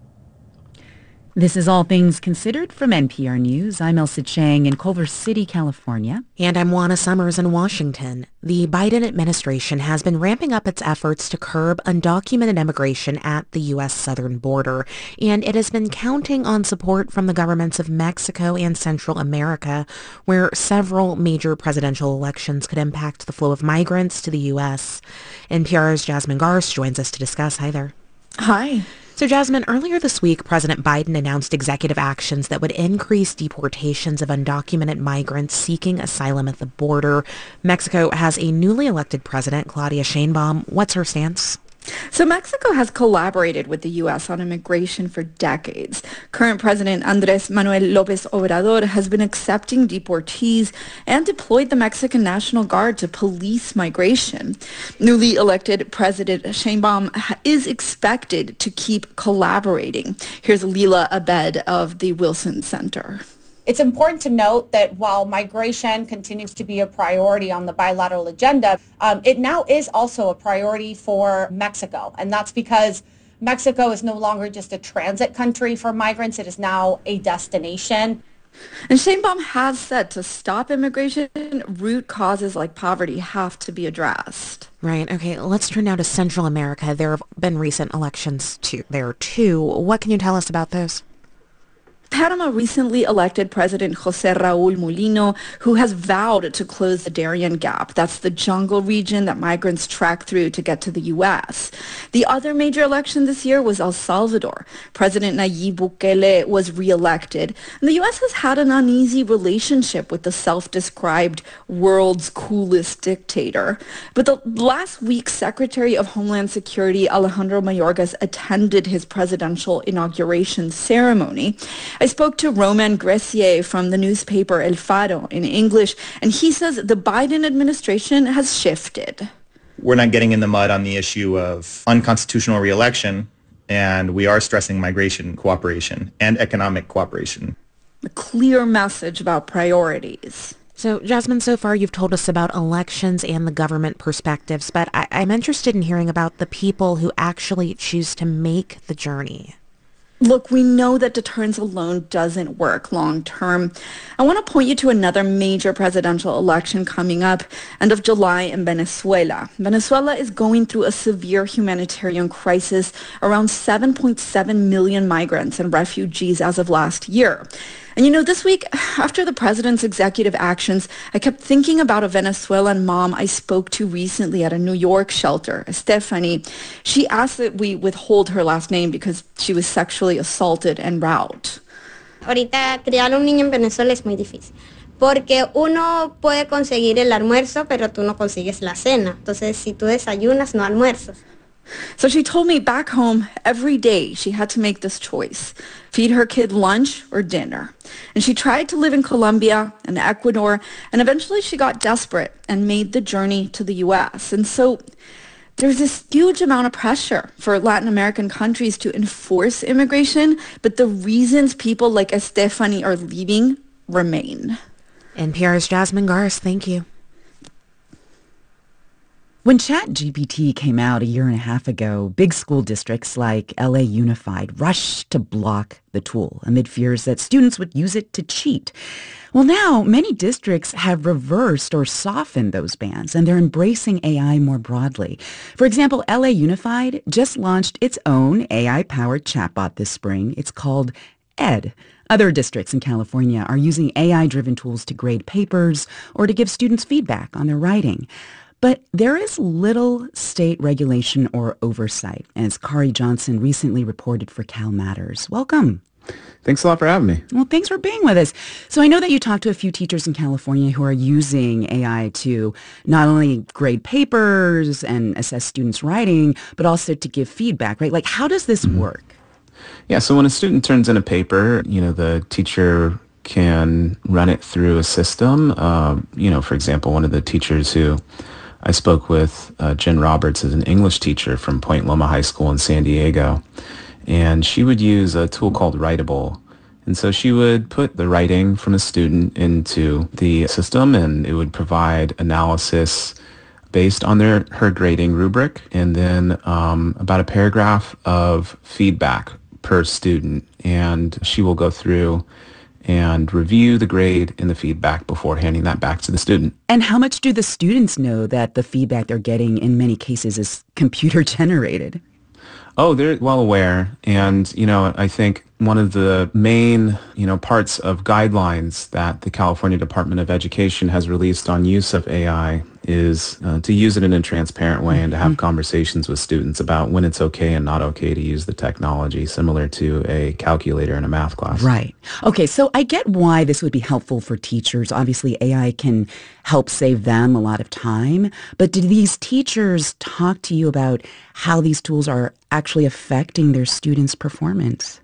This is All Things Considered from N P R News. I'm Elsa Chang in Culver City, California. And I'm Juana Summers in Washington. The Biden administration has been ramping up its efforts to curb undocumented immigration at the U S southern border, and it has been counting on support from the governments of Mexico and Central America, where several major presidential elections could impact the flow of migrants to the U S. N P R's Jasmine Garst joins us to discuss. Hi there. Hi. So, Jasmine, earlier this week, President Biden announced executive actions that would increase deportations of undocumented migrants seeking asylum at the border. Mexico has a newly elected president, Claudia Sheinbaum. What's her stance? So Mexico has collaborated with the U S on immigration for decades. Current President Andrés Manuel López Obrador has been accepting deportees and deployed the Mexican National Guard to police migration. Newly elected President Sheinbaum is expected to keep collaborating. Here's Leila Abed of the Wilson Center. It's important to note that while migration continues to be a priority on the bilateral agenda, um, it now is also a priority for Mexico. And that's because Mexico is no longer just a transit country for migrants. It is now a destination. And Sheinbaum has said to stop immigration, root causes like poverty have to be addressed. Right. Okay. Let's turn now to Central America. There have been recent elections too, there too. What can you tell us about those? Panama recently elected President José Raúl Mulino, who has vowed to close the Darien Gap. That's the jungle region that migrants track through to get to the U S. The other major election this year was El Salvador. President Nayib Bukele was reelected. And the U S has had an uneasy relationship with the self-described world's coolest dictator. But the last week, Secretary of Homeland Security Alejandro Mayorkas attended his presidential inauguration ceremony. I spoke to Roman Gressier from the newspaper El Faro in English, and he says the Biden administration has shifted. We're not getting in the mud on the issue of unconstitutional re-election, and we are stressing migration cooperation and economic cooperation. A clear message about priorities. So, Jasmine, so far you've told us about elections and the government perspectives, but I- I'm interested in hearing about the people who actually choose to make the journey. Look, we know that deterrence alone doesn't work long term. I want to point you to another major presidential election coming up, end of July in Venezuela. Venezuela is going through a severe humanitarian crisis, around seven point seven million migrants and refugees as of last year. And you know, this week, after the president's executive actions, I kept thinking about a Venezuelan mom I spoke to recently at a New York shelter, Stephanie. She asked that we withhold her last name because she was sexually assaulted en route. Ahorita criar un niño en Venezuela es muy difícil, porque uno puede conseguir el almuerzo, pero tú no consigues la cena. Entonces, si tú desayunas, no almuerzas. So she told me back home, every day she had to make this choice, feed her kid lunch or dinner. And she tried to live in Colombia and Ecuador, and eventually she got desperate and made the journey to the U S. And so there's this huge amount of pressure for Latin American countries to enforce immigration, but the reasons people like Estefany are leaving remain. N P R's Jasmine Garsd, thank you. When ChatGPT came out a year and a half ago, big school districts like L A Unified rushed to block the tool amid fears that students would use it to cheat. Well, now many districts have reversed or softened those bans, and they're embracing A I more broadly. For example, L A Unified just launched its own A I-powered chatbot this spring. It's called Ed. Other districts in California are using A I-driven tools to grade papers or to give students feedback on their writing. But there is little state regulation or oversight, as Kari Johnson recently reported for Cal Matters. Welcome. Thanks a lot for having me. Well, thanks for being with us. So I know that you talked to a few teachers in California who are using A I to not only grade papers and assess students' writing, but also to give feedback, right? Like, how does this mm-hmm. work? Yeah, so when a student turns in a paper, you know, the teacher can run it through a system. Uh, you know, for example, one of the teachers who I spoke with, uh, Jen Roberts, is an English teacher from Point Loma High School in San Diego, and she would use a tool called Writable. And so she would put the writing from a student into the system, and it would provide analysis based on their her grading rubric, and then um, about a paragraph of feedback per student. And she will go through and review the grade and the feedback before handing that back to the student. And how much do the students know that the feedback they're getting in many cases is computer generated? Oh, they're well aware. And, you know, I think one of the main, you know, parts of guidelines that the California Department of Education has released on use of A I is uh, to use it in a transparent way and to have mm-hmm. conversations with students about when it's okay and not okay to use the technology, similar to a calculator in a math class. Right. Okay, so I get why this would be helpful for teachers. Obviously, A I can help save them a lot of time. But did these teachers talk to you about how these tools are actually affecting their students' performance?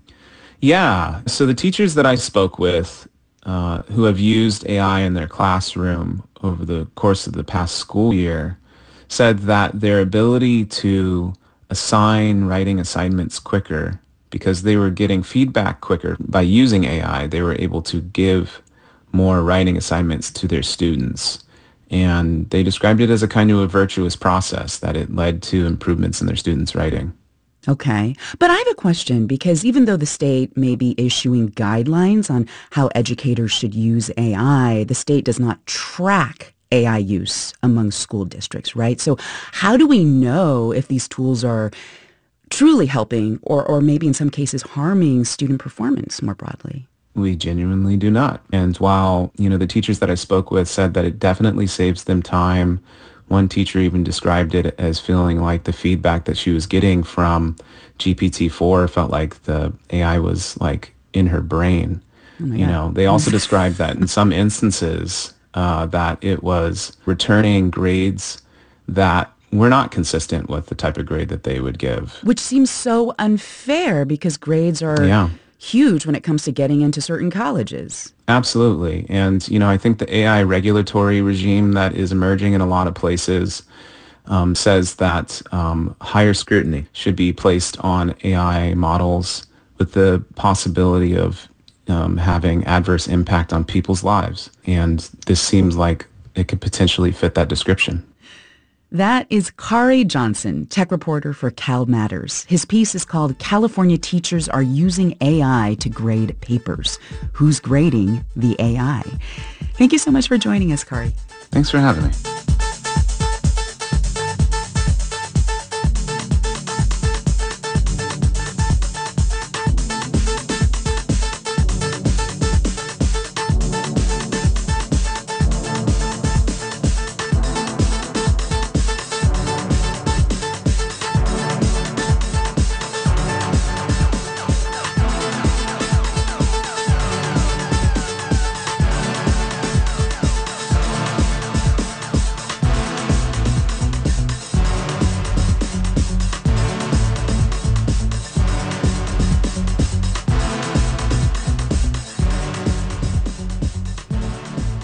Yeah. So the teachers that I spoke with uh, who have used A I in their classroom over the course of the past school year said that their ability to assign writing assignments quicker, because they were getting feedback quicker by using A I, they were able to give more writing assignments to their students. And they described it as a kind of a virtuous process, that it led to improvements in their students' writing. Okay. But I have a question, because even though the state may be issuing guidelines on how educators should use A I, the state does not track A I use among school districts, right? So how do we know if these tools are truly helping or, or maybe in some cases harming student performance more broadly? We genuinely do not. And while, you know, the teachers that I spoke with said that it definitely saves them time, one teacher even described it as feeling like the feedback that she was getting from G P T four felt like the A I was like in her brain. Oh you God. know, they also described that in some instances uh, that it was returning grades that were not consistent with the type of grade that they would give. Which seems so unfair, because grades are yeah. huge when it comes to getting into certain colleges. Absolutely. And, you know, I think the A I regulatory regime that is emerging in a lot of places um, says that um, higher scrutiny should be placed on A I models with the possibility of um, having adverse impact on people's lives. And this seems like it could potentially fit that description. That is Kari Johnson, tech reporter for Cal Matters. His piece is called California Teachers Are Using A I to Grade Papers. Who's grading the A I? Thank you so much for joining us, Kari. Thanks for having me.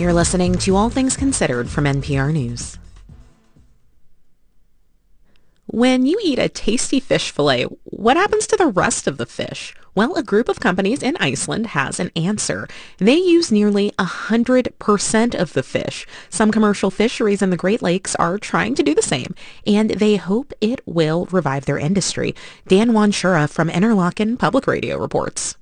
You're listening to All Things Considered from N P R News. When you eat a tasty fish fillet, what happens to the rest of the fish? Well, a group of companies in Iceland has an answer. They use nearly one hundred percent of the fish. Some commercial fisheries in the Great Lakes are trying to do the same, and they hope it will revive their industry. Dan Wanshura from Interlochen Public Radio reports.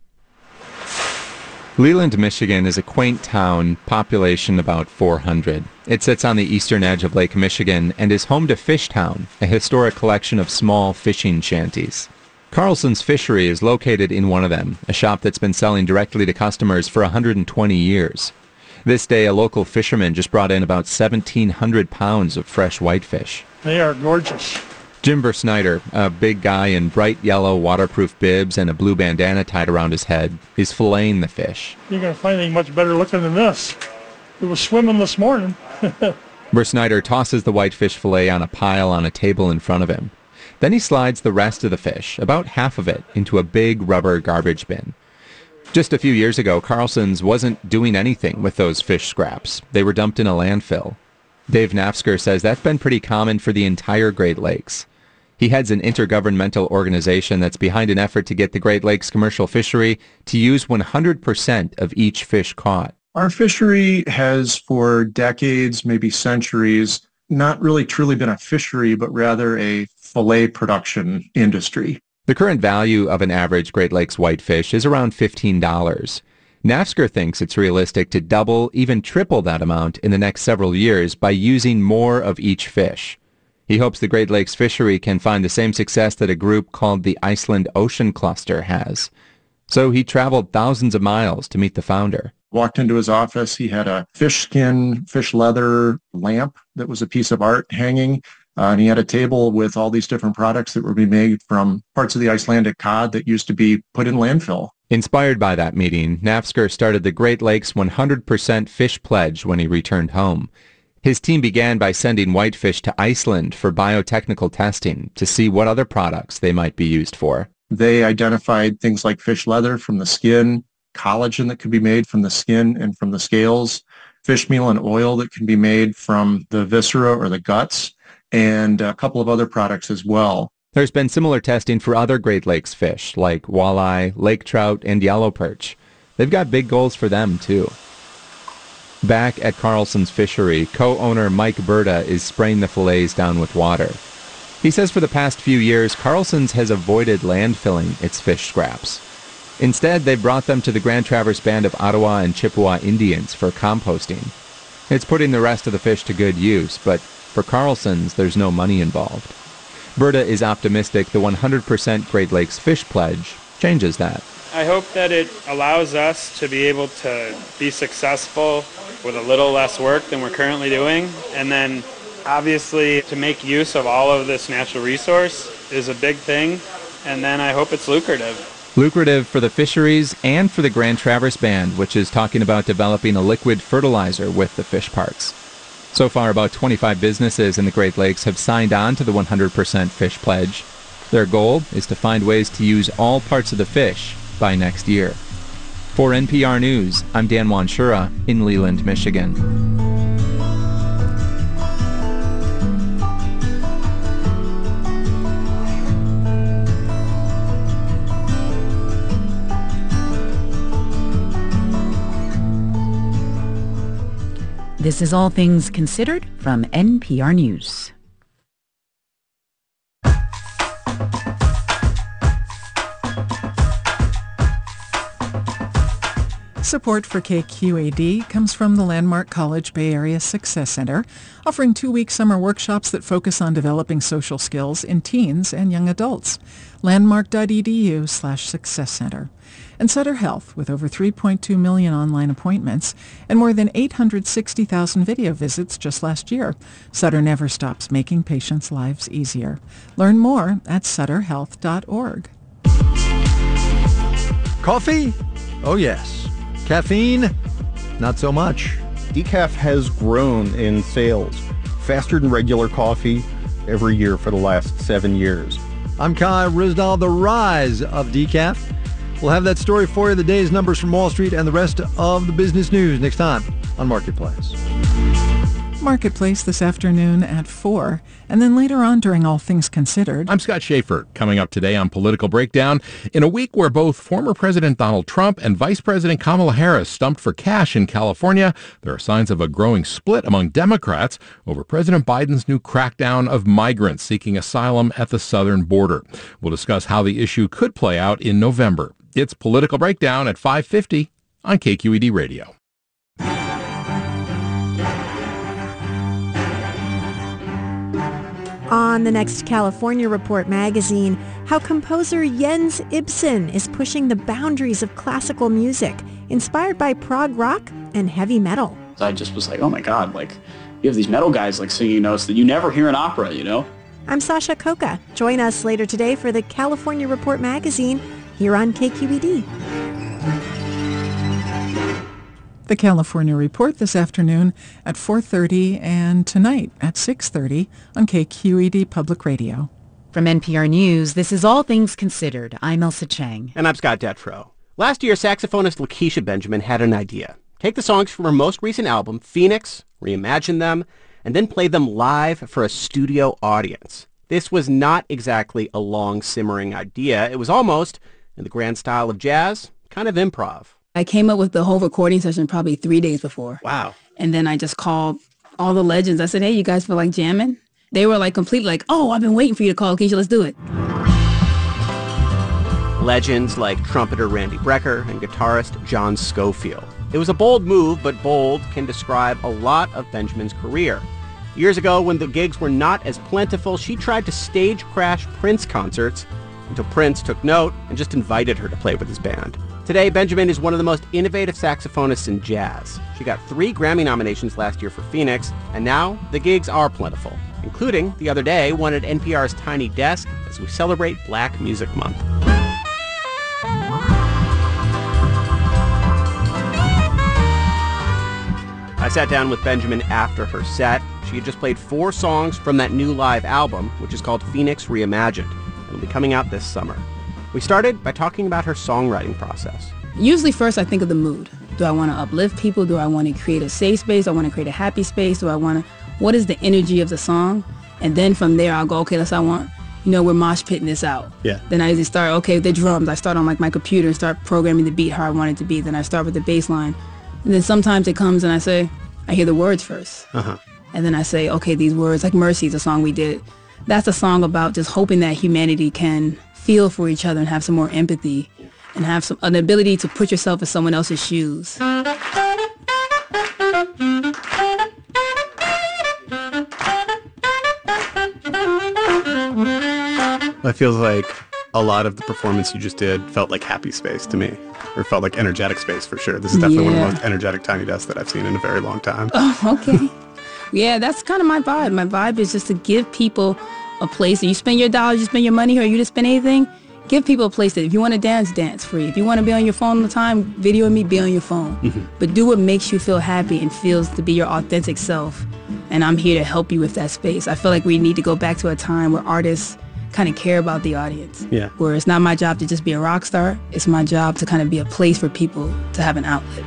Leland, Michigan is a quaint town, population about four hundred. It sits on the eastern edge of Lake Michigan and is home to Fishtown, a historic collection of small fishing shanties. Carlson's Fishery is located in one of them, a shop that's been selling directly to customers for one hundred twenty years. This day, a local fisherman just brought in about seventeen hundred pounds of fresh whitefish. They are gorgeous. Jim Bersnyder, a big guy in bright yellow waterproof bibs and a blue bandana tied around his head, is filleting the fish. You're going to find anything much better looking than this. It was swimming this morning. Bersnyder tosses the whitefish fillet on a pile on a table in front of him. Then he slides the rest of the fish, about half of it, into a big rubber garbage bin. Just a few years ago, Carlson's wasn't doing anything with those fish scraps. They were dumped in a landfill. Dave Nafsker says that's been pretty common for the entire Great Lakes. He heads an intergovernmental organization that's behind an effort to get the Great Lakes commercial fishery to use one hundred percent of each fish caught. Our fishery has for decades, maybe centuries, not really truly been a fishery, but rather a fillet production industry. The current value of an average Great Lakes whitefish is around fifteen dollars. Nafsker thinks it's realistic to double, even triple that amount in the next several years by using more of each fish. He hopes the Great Lakes fishery can find the same success that a group called the Iceland Ocean Cluster has. So he traveled thousands of miles to meet the founder. Walked into his office, he had a fish skin, fish leather lamp that was a piece of art hanging, uh, and he had a table with all these different products that were being made from parts of the Icelandic cod that used to be put in landfill. Inspired by that meeting, Nafsker started the Great Lakes one hundred percent Fish Pledge when he returned home. His team began by sending whitefish to Iceland for biotechnical testing to see what other products they might be used for. They identified things like fish leather from the skin, collagen that could be made from the skin and from the scales, fish meal and oil that can be made from the viscera or the guts, and a couple of other products as well. There's been similar testing for other Great Lakes fish like walleye, lake trout, and yellow perch. They've got big goals for them, too. Back at Carlson's Fishery, co-owner Mike Berta is spraying the fillets down with water. He says for the past few years, Carlson's has avoided landfilling its fish scraps. Instead, they've brought them to the Grand Traverse Band of Ottawa and Chippewa Indians for composting. It's putting the rest of the fish to good use, but for Carlson's, there's no money involved. Berta is optimistic the one hundred percent Great Lakes Fish Pledge changes that. I hope that it allows us to be able to be successful with a little less work than we're currently doing, and then obviously to make use of all of this natural resource is a big thing, and then I hope it's lucrative. Lucrative for the fisheries and for the Grand Traverse Band, which is talking about developing a liquid fertilizer with the fish parts. So far, about twenty-five businesses in the Great Lakes have signed on to the one hundred percent Fish Pledge. Their goal is to find ways to use all parts of the fish by next year. For N P R News, I'm Dan Wanshura in Leland, Michigan. This is All Things Considered from N P R News. Support for K Q A D comes from the Landmark College Bay Area Success Center, offering two-week summer workshops that focus on developing social skills in teens and young adults. landmark.edu slash success center. And Sutter Health, with over three point two million online appointments and more than eight hundred sixty thousand video visits just last year. Sutter never stops making patients' lives easier. Learn more at sutter health dot org. Coffee? Oh, yes. Caffeine? Not so much. Decaf has grown in sales faster than regular coffee every year for the last seven years. I'm Kai Ryssdal. The rise of decaf. We'll have that story for you, the day's numbers from Wall Street and the rest of the business news next time on Marketplace. Marketplace this afternoon at four, and then later on during All Things Considered. I'm Scott Schaefer. Coming up today on Political Breakdown, in a week where both former President Donald Trump and Vice President Kamala Harris stumped for cash in California, there are signs of a growing split among Democrats over President Biden's new crackdown of migrants seeking asylum at the southern border. We'll discuss how the issue could play out in November. It's Political Breakdown at five fifty on K Q E D Radio. On the next California Report magazine, how composer Jens Ibsen is pushing the boundaries of classical music, inspired by prog rock and heavy metal. I just was like, oh my God, like, you have these metal guys like singing notes that you never hear in opera, you know? I'm Sasha Coca. Join us later today for the California Report magazine here on K Q E D. The California Report this afternoon at four thirty and tonight at six thirty on K Q E D Public Radio. From N P R News, this is All Things Considered. I'm Elsa Chang. And I'm Scott Detrow. Last year, saxophonist Lakeisha Benjamin had an idea. Take the songs from her most recent album, Phoenix, reimagine them, and then play them live for a studio audience. This was not exactly a long, simmering idea. It was almost, in the grand style of jazz, kind of improv. I came up with the whole recording session probably three days before. Wow. And then I just called all the legends. I said, hey, you guys feel like jamming? They were like completely like, oh, I've been waiting for you to call, Keisha, let's do it. Legends like trumpeter Randy Brecker and guitarist John Scofield. It was a bold move, but bold can describe a lot of Benjamin's career. Years ago, when the gigs were not as plentiful, she tried to stage crash Prince concerts until Prince took note and just invited her to play with his band. Today, Benjamin is one of the most innovative saxophonists in jazz. She got three Grammy nominations last year for Phoenix, and now the gigs are plentiful, including, the other day, one at N P R's Tiny Desk as we celebrate Black Music Month. I sat down with Benjamin after her set. She had just played four songs from that new live album, which is called Phoenix Reimagined, and will be coming out this summer. We started by talking about her songwriting process. Usually first I think of the mood. Do I want to uplift people? Do I want to create a safe space? Do I want to create a happy space? Do I want to, what is the energy of the song? And then from there I'll go, okay, let's, I want, you know, we're mosh pitting this out. Yeah. Then I usually start, okay, the drums. I start on like my computer and start programming the beat how I want it to be. Then I start with the bass line. And then sometimes it comes and I say, I hear the words first. Uh-huh. And then I say, okay, these words, like Mercy is a song we did. That's a song about just hoping that humanity can feel for each other and have some more empathy and have some an ability to put yourself in someone else's shoes. It feels like a lot of the performance you just did felt like Happy Space to me, or felt like Energetic Space for sure. This is definitely yeah. one of the most energetic Tiny Desks that I've seen in a very long time. Oh, okay. Yeah, that's kind of my vibe. My vibe is just to give people a place. You spend your dollars, you spend your money, or you just spend anything, give people a place that if you want to dance, dance free. If you want to be on your phone all the time, video me, be on your phone. Mm-hmm. But do what makes you feel happy and feels to be your authentic self. And I'm here to help you with that space. I feel like we need to go back to a time where artists kind of care about the audience. Yeah. Where it's not my job to just be a rock star. It's my job to kind of be a place for people to have an outlet.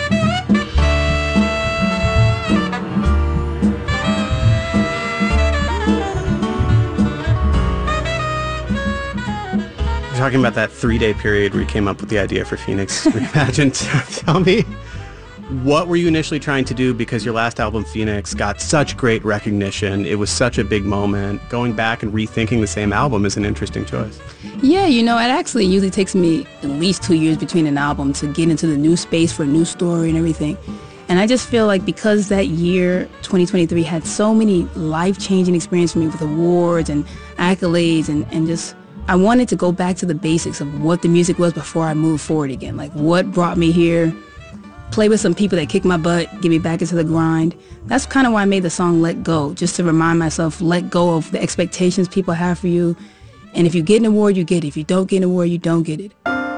You're talking about that three-day period where you came up with the idea for Phoenix Reimagined. Tell me, what were you initially trying to do? Because your last album, Phoenix, got such great recognition. It was such a big moment. Going back and rethinking the same album is an interesting choice. Yeah, you know, it actually usually takes me at least two years between an album to get into the new space for a new story and everything. And I just feel like because that year, twenty twenty-three, had so many life-changing experiences for me with awards and accolades and, and just, I wanted to go back to the basics of what the music was before I moved forward again. Like what brought me here, play with some people that kick my butt, get me back into the grind. That's kind of why I made the song Let Go, just to remind myself, let go of the expectations people have for you. And if you get an award, you get it. If you don't get an award, you don't get it.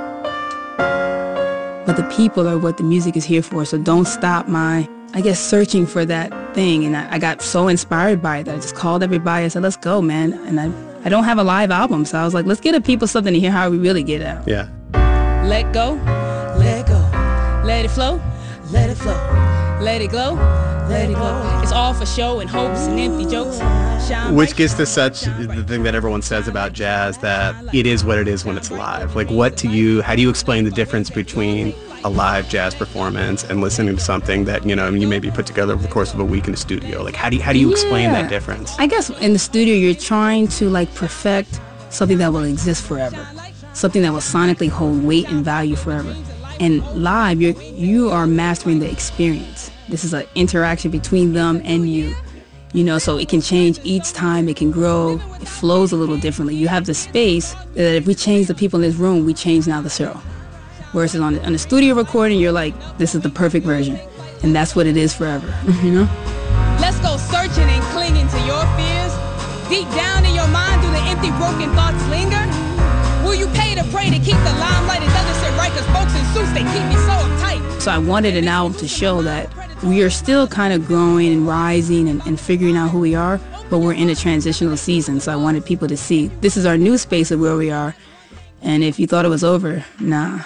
But the people are what the music is here for, so don't stop my, I guess, searching for that thing. And I, I got so inspired by it that I just called everybody and said, let's go, man. And I, I don't have a live album, so I was like, let's get the people something to hear how we really get out. Yeah. Let go, let go. Let it flow, let it flow. Let it glow, let it glow. It's all for show and hopes and empty jokes. Shine Which bright. gets to such the thing that everyone says about jazz, that it is what it is when it's live. Like, what to you, how do you explain the difference between a live jazz performance and listening to something that, you know, you maybe put together over the course of a week in a studio? Like, how do you, how do you explain Yeah. that difference? I guess in the studio you're trying to like perfect something that will exist forever, something that will sonically hold weight and value forever. And live, you you are mastering the experience. This is an interaction between them and you, you know. So it can change each time. It can grow. It flows a little differently. You have the space that if we change the people in this room, we change now the show. Whereas on the, on the studio recording, you're like, this is the perfect version, and that's what it is forever. You know. Let's go searching and clinging to your fears. Deep down in your mind, do the empty, broken thoughts linger? Will you pay to pray to keep the limelight? It doesn't sit right, cause folks in suits, they keep me so uptight. So I wanted an album to show that we are still kind of growing and rising and, and figuring out who we are, but we're in a transitional season. So I wanted people to see this is our new space of where we are. And if you thought it was over, nah.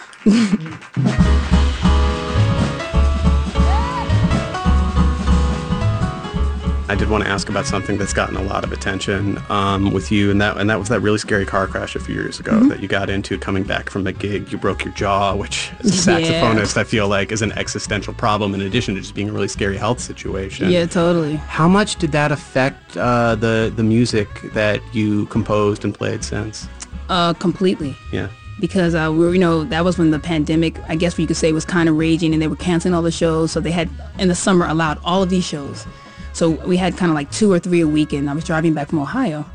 I did want to ask about something that's gotten a lot of attention um, with you, and that and that was that really scary car crash a few years ago mm-hmm. that you got into coming back from the gig. You broke your jaw, which as a saxophonist, yeah. I feel like is an existential problem in addition to just being a really scary health situation. Yeah, totally. How much did that affect uh, the, the music that you composed and played since? Uh, completely. Yeah. Because uh, we were, you know, that was when the pandemic, I guess you could say, was kind of raging, and they were canceling all the shows. So they had, in the summer, allowed all of these shows. So we had kind of like two or three a weekend. I was driving back from Ohio,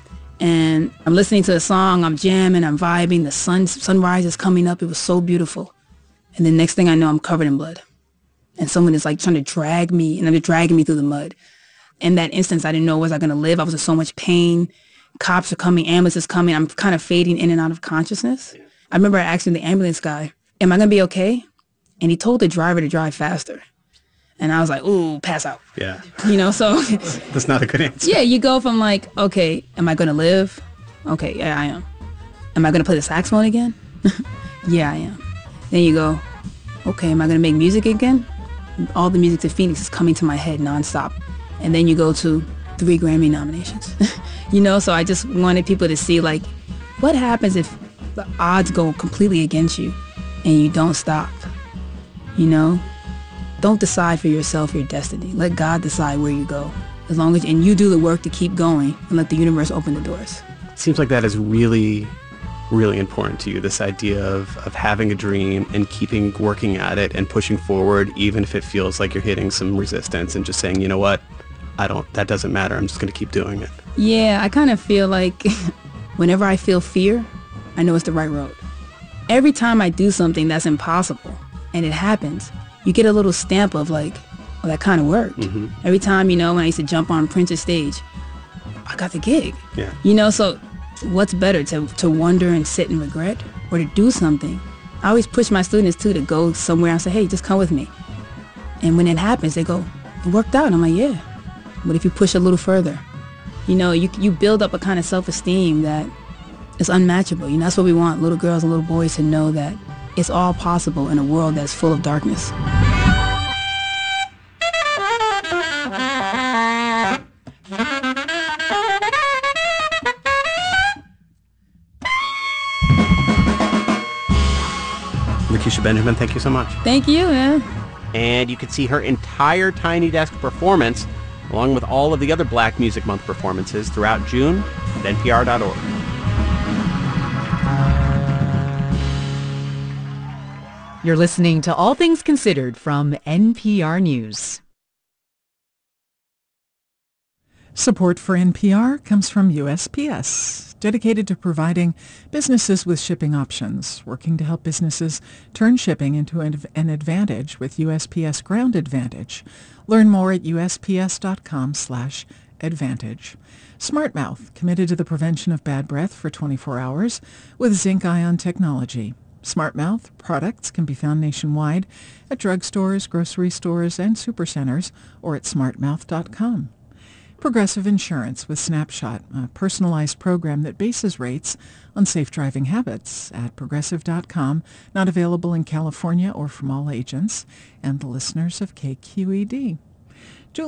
and I'm listening to the song, I'm jamming, I'm vibing, the sun, sunrise is coming up. It was so beautiful. And then next thing I know, I'm covered in blood. And someone is like trying to drag me, and they're dragging me through the mud. In that instance, I didn't know, was I going to live? I was in so much pain. Cops are coming, ambulance is coming. I'm kind of fading in and out of consciousness. I remember asking the ambulance guy, am I going to be okay? And he told the driver to drive faster. And I was like, ooh, pass out. Yeah. You know, so. That's not a good answer. Yeah, you go from like, okay, am I going to live? Okay, yeah, I am. Am I going to play the saxophone again? Yeah, I am. Then you go, okay, am I going to make music again? All the music to Phoenix is coming to my head nonstop. And then you go to three Grammy nominations. You know, so I just wanted people to see like, what happens if the odds go completely against you and you don't stop? You know? Don't decide for yourself your destiny. Let God decide where you go. As long as, and you do the work to keep going and let the universe open the doors. It seems like that is really, really important to you, this idea of, of having a dream and keeping working at it and pushing forward, even if it feels like you're hitting some resistance, and just saying, you know what, I don't, that doesn't matter. I'm just going to keep doing it. Yeah, I kind of feel like whenever I feel fear, I know it's the right road. Every time I do something that's impossible and it happens, you get a little stamp of like, well, that kind of worked. Mm-hmm. Every time, you know, when I used to jump on Prince's stage, I got the gig. Yeah. You know, so what's better, to, to wonder and sit and regret, or to do something? I always push my students too to go somewhere and say, hey, just come with me. And when it happens, they go, it worked out. And I'm like, yeah. What if you push a little further? You know, you you build up a kind of self-esteem that is unmatchable. You know, that's what we want little girls and little boys to know, that it's all possible in a world that's full of darkness. Lakeisha Benjamin, thank you so much. Thank you, man. And you can see her entire Tiny Desk performance, along with all of the other Black Music Month performances throughout June at N P R dot org. You're listening to All Things Considered from N P R News. Support for N P R comes from U S P S, dedicated to providing businesses with shipping options, working to help businesses turn shipping into an, an advantage with U S P S Ground Advantage. Learn more at U S P S dot com slash advantage. SmartMouth, committed to the prevention of bad breath for twenty-four hours with zinc ion technology. SmartMouth products can be found nationwide at drugstores, grocery stores, and supercenters, or at smart mouth dot com. Progressive Insurance with Snapshot, a personalized program that bases rates on safe driving habits at progressive dot com, not available in California or from all agents and the listeners of K Q E D.